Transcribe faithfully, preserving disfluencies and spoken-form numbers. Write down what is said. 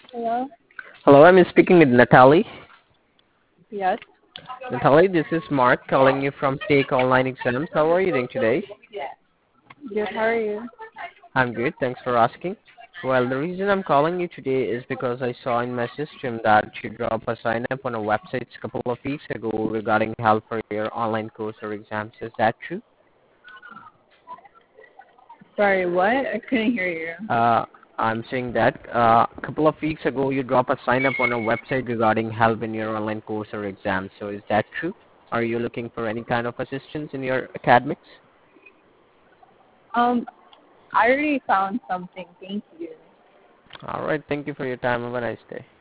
Hello? Hello, I'm speaking with Natalie. Yes. Natalie, this is Mark calling you from Take Online Exams. How are you doing today? Good. How are you? I'm good, thanks for asking. Well, the reason I'm calling you today is because I saw in my system that you drop a sign up on a website a couple of weeks ago regarding help for your online course or exams. Is that true? Sorry, what? I couldn't hear you. Uh, I'm saying that uh, a couple of weeks ago you drop a sign up on a website regarding help in your online course or exams. So is that true? Are you looking for any kind of assistance in your academics? Um, I already found something. Thank you. All right. Thank you for your time. Have a nice day.